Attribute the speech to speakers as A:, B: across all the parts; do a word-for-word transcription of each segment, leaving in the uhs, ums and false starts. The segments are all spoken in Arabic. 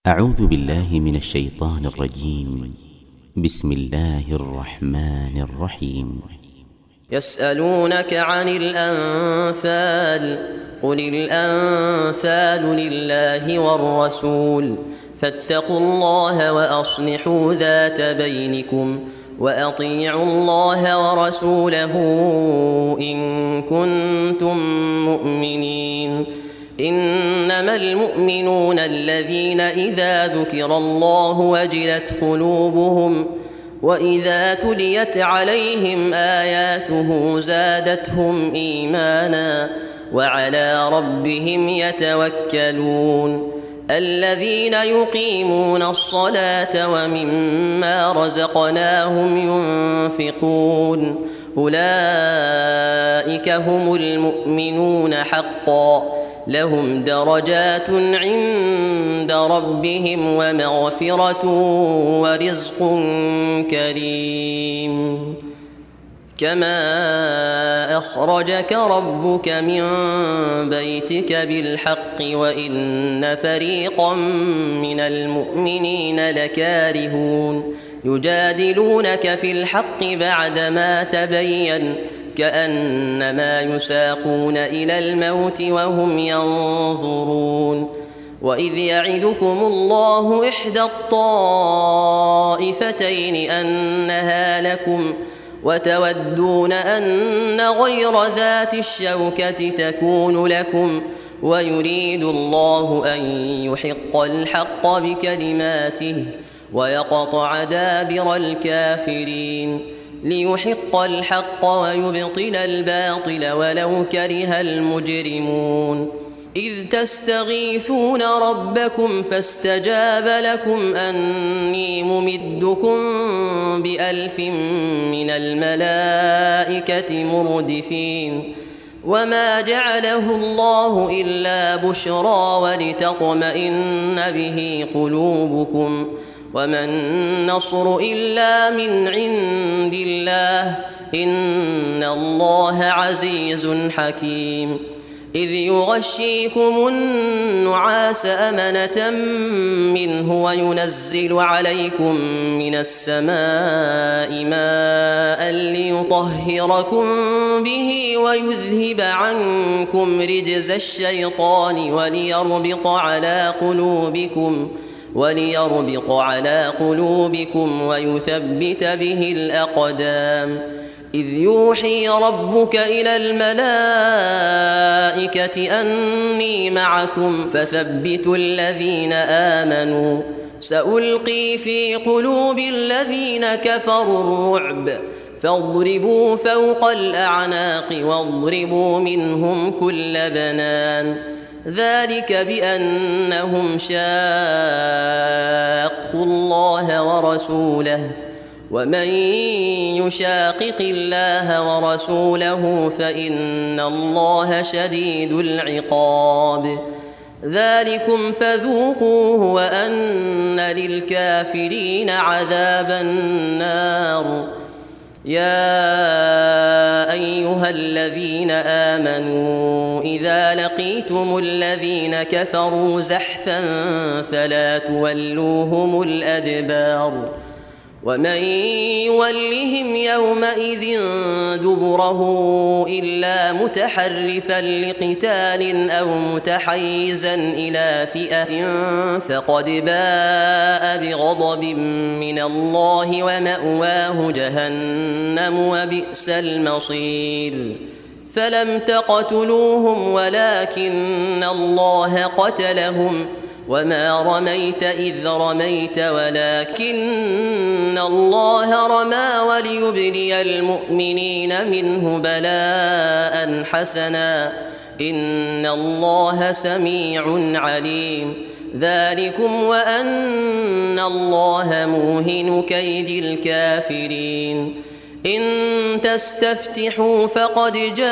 A: أعوذ بالله من الشيطان الرجيم. بسم الله الرحمن الرحيم.
B: يسألونك عن الأنفال قل الأنفال لله والرسول فاتقوا الله وأصلحوا ذات بينكم وأطيعوا الله ورسوله إن كنتم مؤمنين. إنما المؤمنون الذين إذا ذكر الله وجلت قلوبهم وإذا تليت عليهم آياته زادتهم إيمانا وعلى ربهم يتوكلون. الذين يقيمون الصلاة ومما رزقناهم ينفقون أولئك هم المؤمنون حقا لهم درجات عند ربهم ومغفرة ورزق كريم. كما أخرجك ربك من بيتك بالحق وإن فريقا من المؤمنين لكارهون يجادلونك في الحق بعدما تبين كأنما يساقون إلى الموت وهم ينظرون. وإذ يعدكم الله إحدى الطائفتين أنها لكم وتودون أن غير ذات الشوكة تكون لكم ويريد الله أن يحق الحق بكلماته ويقطع دابر الكافرين ليحق الحق ويبطل الباطل ولو كره المجرمون. إذ تستغيثون ربكم فاستجاب لكم أني ممدكم بألف من الملائكة مردفين وما جعله الله إلا بشرى ولتطمئن به قلوبكم وما النصر إلا من عند الله إن الله عزيز حكيم. إذ يغشيكم النعاس أمنة منه وينزل عليكم من السماء ماء ليطهركم به ويذهب عنكم رجز الشيطان وليربط على قلوبكم وليربط على قلوبكم ويثبت به الأقدام. إذ يوحي ربك إلى الملائكة أني معكم فثبتوا الذين آمنوا سألقي في قلوب الذين كفروا الرعب فاضربوا فوق الأعناق واضربوا منهم كل بنان ذلك بأنهم شاقوا الله ورسوله ومن يشاقق الله ورسوله فإن الله شديد العقاب. ذلكم فذوقوه وأن للكافرين عذاب النار. يا أيها الذين آمنوا إذا لقيتم الذين كفروا زحفا فلا تولوهم الأدبار ومن يولهم يومئذ دبره إلا متحرفا لقتال أو متحيزا إلى فئة فقد باء بغضب من الله ومأواه جهنم وبئس المصير. فلم تقتلوهم ولكن الله قتلهم وما رميت إذ رميت ولكن الله رمى وليبلي المؤمنين منه بلاء حسنا إن الله سميع عليم. ذلكم وأن الله موهن كيد الكافرين. إن تستفتحوا فقد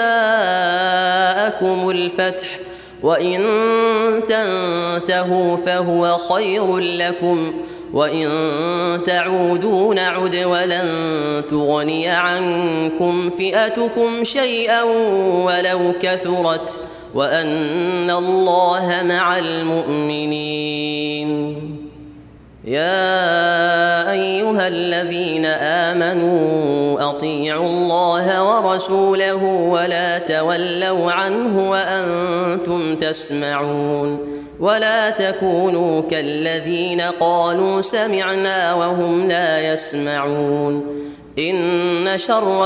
B: جاءكم الفتح وإن تنتهوا فهو خير لكم وإن تعودوا نعد ولن تغني عنكم فئتكم شيئا ولو كثرت وأن الله مع المؤمنين. يا أيها الذين آمنوا أطيعوا الله ورسوله ولا تولوا عنه وأنتم تسمعون ولا تكونوا كالذين قالوا سمعنا وهم لا يسمعون إن شر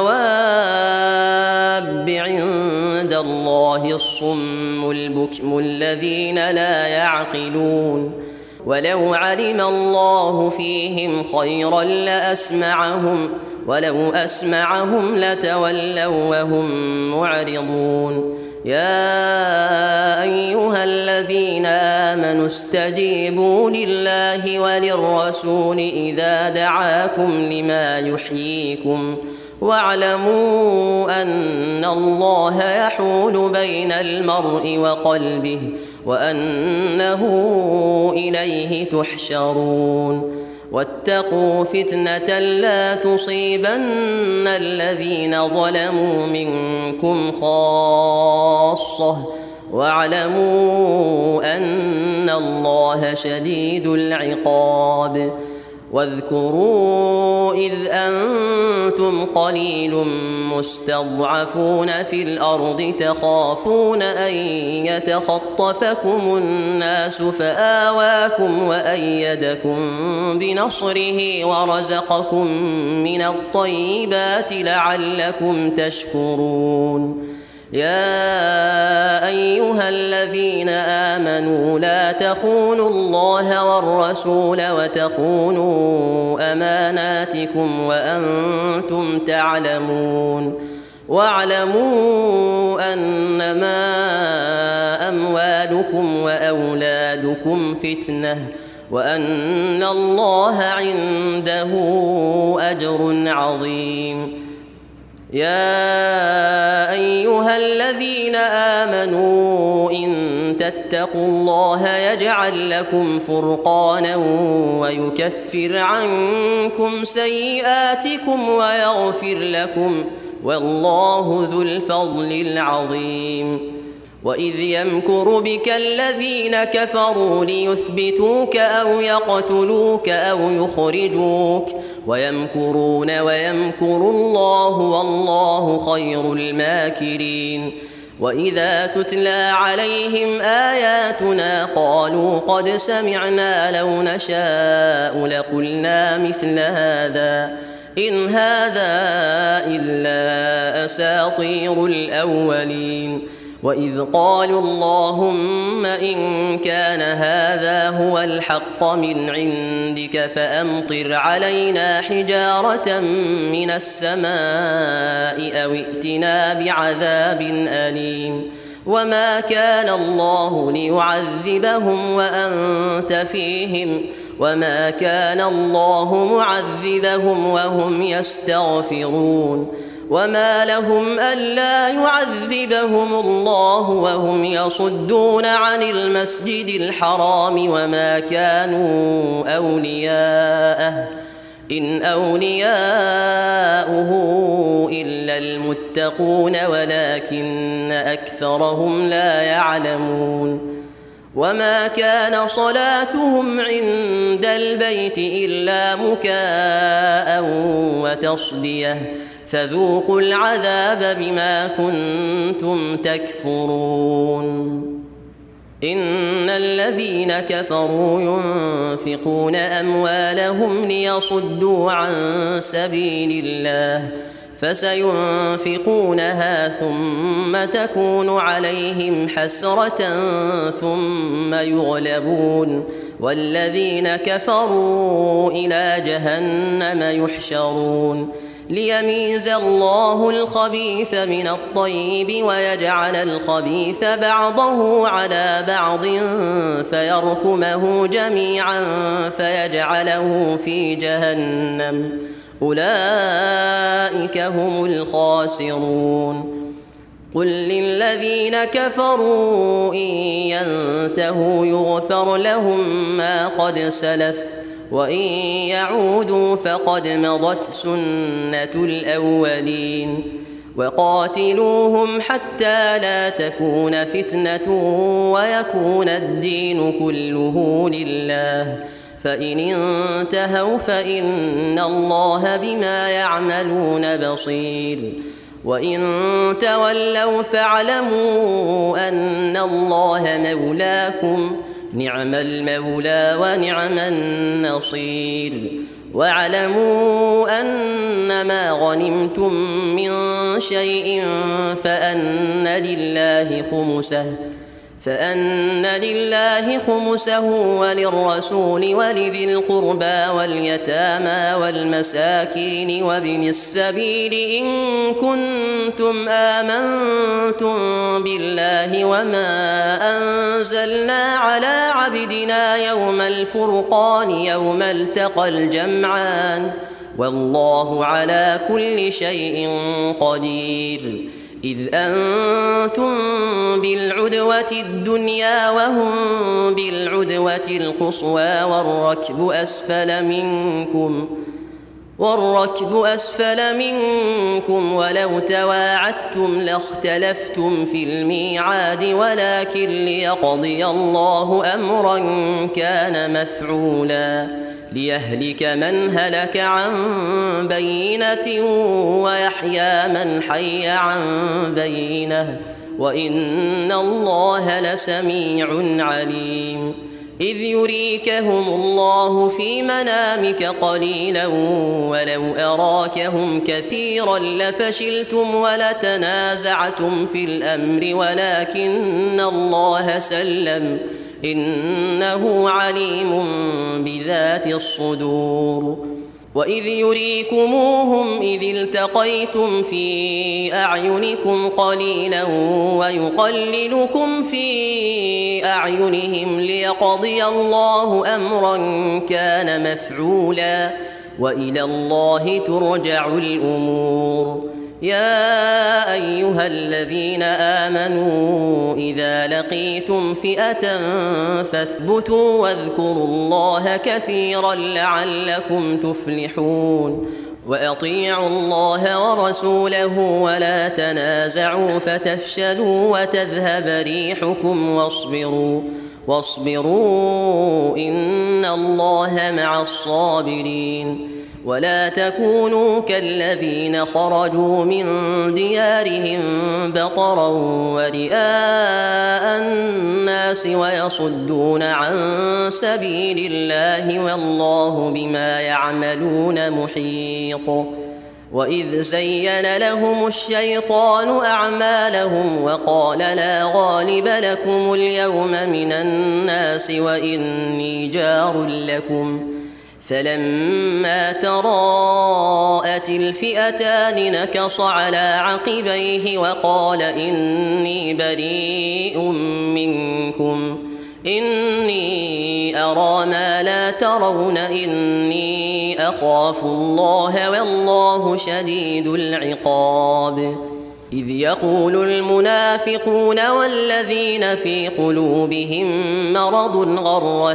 B: الدواب عند الله الصم البكم الذين لا يعقلون ولو علم الله فيهم خيرا لأسمعهم ولو أسمعهم لتولوا وهم معرضون يا أيها الذين آمنوا استجيبوا لله وللرسول إذا دعاكم لما يحييكم واعلموا أن الله يحول بين المرء وقلبه وأنه إليه تحشرون واتقوا فتنة لا تصيبن الذين ظلموا منكم خاصة واعلموا أن الله شديد العقاب واذكروا إذ أنتم قليل مستضعفون في الأرض تخافون أن يتخطفكم الناس فآواكم وأيدكم بنصره ورزقكم من الطيبات لعلكم تشكرون يا أيها الذين آمنوا لا تخونوا الله والرسول وتخونوا أماناتكم وأنتم تعلمون واعلموا أنما أموالكم وأولادكم فتنة وأن الله عنده أجر عظيم يا أيها الذين آمنوا إن تتقوا الله يجعل لكم فرقانا ويكفر عنكم سيئاتكم ويغفر لكم والله ذو الفضل العظيم وإذ يمكر بك الذين كفروا ليثبتوك أو يقتلوك أو يخرجوك ويمكرون ويمكر الله والله خير الماكرين وإذا تتلى عليهم آياتنا قالوا قد سمعنا لو نشاء لقلنا مثل هذا إن هذا إلا أساطير الأولين وإذ قالوا اللهم إن كان هذا هو الحق من عندك فأمطر علينا حجارة من السماء أو ائتنا بعذاب أليم وما كان الله ليعذبهم وأنت فيهم وما كان الله معذبهم وهم يستغفرون وما لهم ألا يعذبهم الله وهم يصدون عن المسجد الحرام وما كانوا أولياءه إن أولياؤه إلا المتقون ولكن أكثرهم لا يعلمون وما كان صلاتهم عند البيت إلا مكاء وتصدية فذوقوا العذاب بما كنتم تكفرون إن الذين كفروا ينفقون أموالهم ليصدوا عن سبيل الله فسينفقونها ثم تكون عليهم حسرة ثم يغلبون والذين كفروا إلى جهنم يحشرون ليميز الله الخبيث من الطيب ويجعل الخبيث بعضه على بعض فيركمه جميعا فيجعله في جهنم أولئك هم الخاسرون قل للذين كفروا إن ينتهوا يغفر لهم ما قد سلف وإن يعودوا فقد مضت سنة الأولين وقاتلوهم حتى لا تكون فتنة ويكون الدين كله لله فإن انتهوا فإن الله بما يعملون بصير وإن تولوا فاعلموا أن الله مولاكم نعم المولى ونعم النصير واعلموا أنما غنمتم من شيء فأن لله خمسه فأن لله خمسه وللرسول ولذي القربى واليتامى والمساكين وابن السبيل إن كنتم آمنتم بالله وما أنزلنا على عبدنا يوم الفرقان يوم التقى الجمعان والله على كل شيء قدير إذ أنتم بالعدوة الدنيا وهم بالعدوة القصوى والركب أسفل منكم والركب أسفل منكم ولو تواعدتم لاختلفتم في الميعاد ولكن ليقضي الله أمرا كان مفعولا ليهلك من هلك عن بينة ويحيى من حي عن بينة وإن الله لسميع عليم إذ يريكهم الله في منامك قليلا ولو أراكهم كثيرا لفشلتم ولتنازعتم في الأمر ولكن الله سلم إنه عليم بذات الصدور وإذ يريكموهم إذ التقيتم في أعينكم قليلا ويقللكم في أعينهم ليقضي الله أمرا كان مفعولا وإلى الله ترجع الأمور يا أيها الذين آمنوا إذا لقيتم فئة فاثبتوا واذكروا الله كثيرا لعلكم تفلحون وأطيعوا الله ورسوله ولا تنازعوا فتفشلوا وتذهب ريحكم واصبروا واصبروا إن الله مع الصابرين ولا تكونوا كالذين خرجوا من ديارهم بطرا ورئاء الناس ويصدون عن سبيل الله والله بما يعملون محيط وإذ زين لهم الشيطان أعمالهم وقال لا غالب لكم اليوم من الناس وإني جار لكم فلما تراءت الفئتان نكص على عقبيه وقال إني بريء منكم إني أرى ما لا ترون إني أخاف الله والله شديد العقاب إذ يقول المنافقون والذين في قلوبهم مرض غر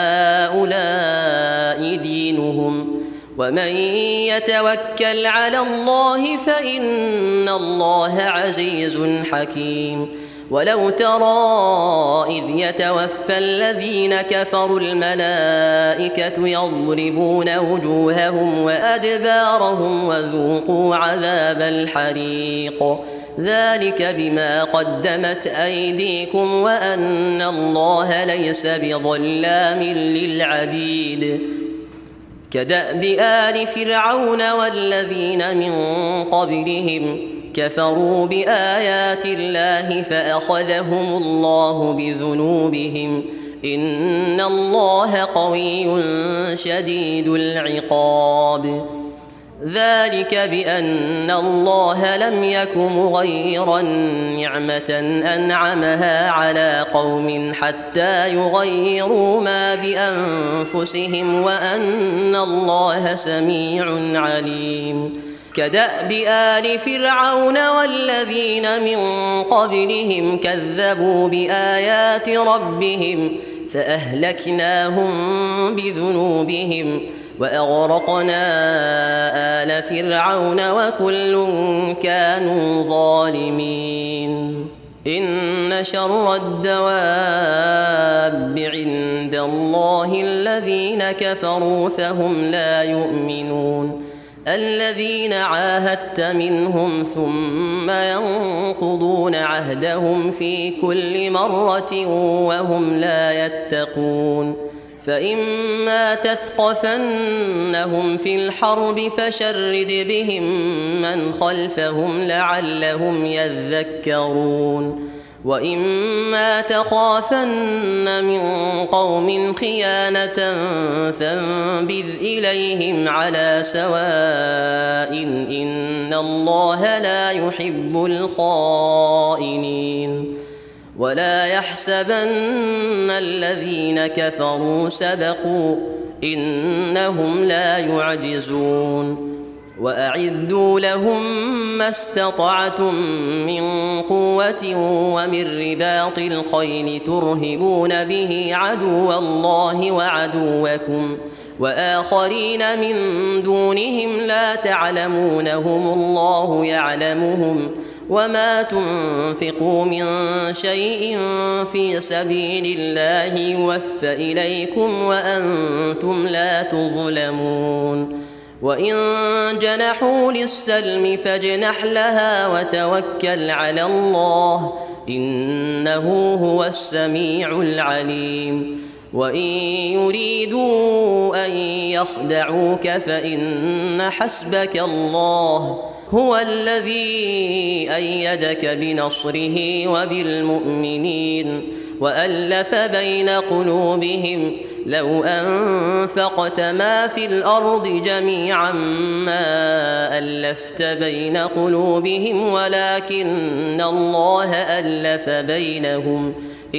B: هؤلاء دينهم ومن يتوكل على الله فإن الله عزيز حكيم ولو ترى إذ يتوفى الذين كفروا الملائكة يضربون وجوههم وأدبارهم وذوقوا عذاب الحريق ذلك بما قدمت أيديكم وأن الله ليس بظلام للعبيد كدأب آل فرعون والذين من قبلهم كفروا بآيات الله فأخذهم الله بذنوبهم إن الله قوي شديد العقاب ذلك بأن الله لم يك مغيرا نعمة أنعمها على قوم حتى يغيروا ما بأنفسهم وأن الله سميع عليم كدأب آل فرعون والذين من قبلهم كذبوا بآيات ربهم فأهلكناهم بذنوبهم وأغرقنا آل فرعون وكل كانوا ظالمين إن شر الدواب عند الله الذين كفروا فهم لا يؤمنون الذين عاهدت منهم ثم ينقضون عهدهم في كل مرة وهم لا يتقون فإما تثقفنهم في الحرب فشرد بهم من خلفهم لعلهم يذكرون وإما تخافن من قوم خيانة فانبذ إليهم على سواء إن الله لا يحب الخائنين ولا يحسبن الذين كفروا سبقوا إنهم لا يعجزون وأعدوا لهم ما استطعتم من قوة ومن رباط الخيل ترهبون به عدو الله وعدوكم وآخرين من دونهم لا تعلمونهم الله يعلمهم وما تنفقوا من شيء في سبيل الله يوفى إليكم وأنتم لا تظلمون وإن جنحوا للسلم فاجنح لها وتوكل على الله إنه هو السميع العليم وإن يريدوا أن يخدعوك فإن حسبك الله هو الذي أيدك بنصره وبالمؤمنين وألف بين قلوبهم لو أنفقت ما في الأرض جميعا ما ألفت بين قلوبهم ولكن الله ألف بينهم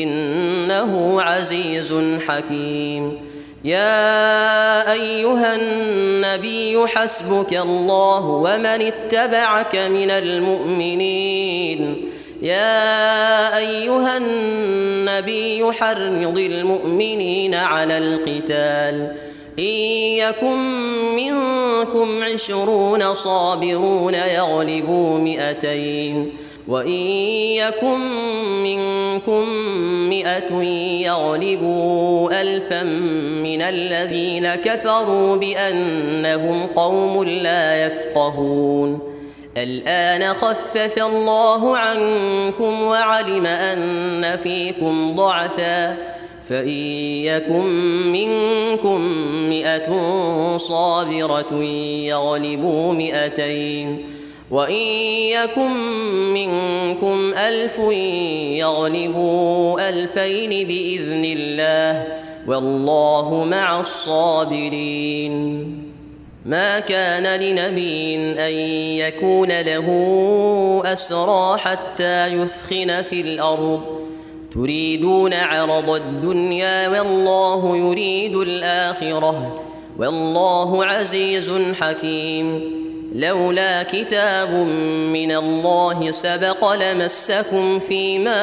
B: إنه عزيز حكيم يا أيها النبي حسبك الله ومن اتبعك من المؤمنين يا أيها النبي حرض المؤمنين على القتال إن يكن منكم عشرون صابرون يغلبوا مئتين وإن يكن منكم مئة يغلبوا ألفا من الذين كفروا بأنهم قوم لا يفقهون الآن خفف الله عنكم وعلم أن فيكم ضعفا فإن يكن منكم مئة صابرة يغلبوا مئتين وإن يكن منكم ألف يغلبوا ألفين بإذن الله والله مع الصابرين ما كان لنبي أن يكون له أسرى حتى يثخن في الأرض تريدون عرض الدنيا والله يريد الآخرة والله عزيز حكيم لولا كتاب من الله سبق لمسكم فيما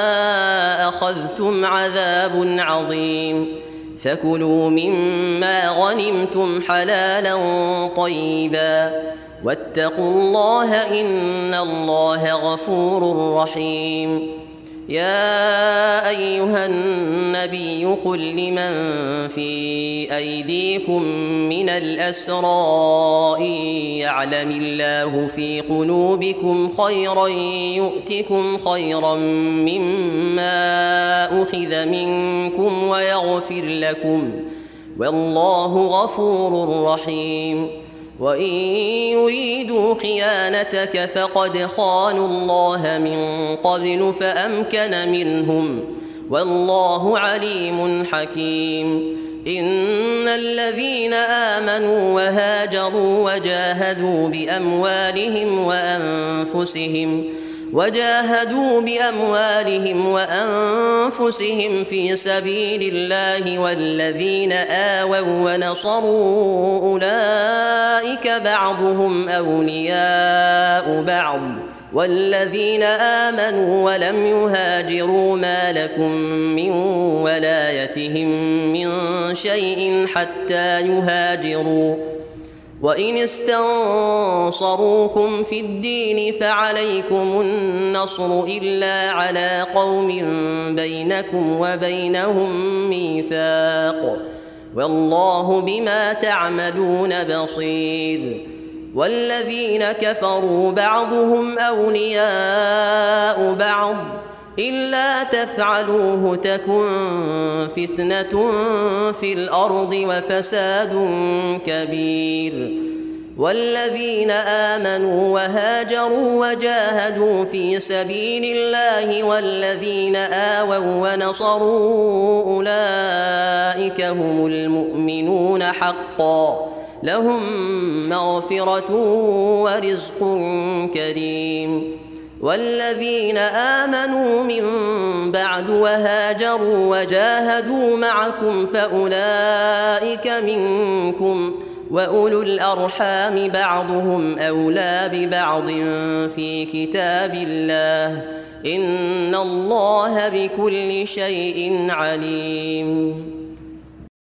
B: أخذتم عذاب عظيم فكلوا مما غنمتم حلالا طيبا واتقوا الله إن الله غفور رحيم يا أيها النبي قل لمن في أيديكم من الأسرى إن يعلم الله في قلوبكم خيرا يؤتكم خيرا مما أخذ منكم ويغفر لكم والله غفور رحيم وإن يريدوا خيانتك فقد خانوا الله من قبل فأمكن منهم والله عليم حكيم إن الذين آمنوا وهاجروا وجاهدوا بأموالهم وأنفسهم وجاهدوا بأموالهم وأنفسهم في سبيل الله والذين آووا ونصروا أولئك بعضهم أولياء بعض والذين آمنوا ولم يهاجروا ما لكم من ولايتهم من شيء حتى يهاجروا وإن استنصروكم في الدين فعليكم النصر إلا على قوم بينكم وبينهم ميثاق والله بما تعملون بصير والذين كفروا بعضهم أولياء بعض إلا تفعلوه تكن فتنة في الأرض وفساد كبير والذين آمنوا وهاجروا وجاهدوا في سبيل الله والذين آووا ونصروا أولئك هم المؤمنون حقا لهم مغفرة ورزق كريم والذين آمنوا من بعد وهاجروا وجاهدوا معكم فأولئك منكم وأولو الأرحام بعضهم أولى ببعض في كتاب الله إن الله بكل شيء عليم.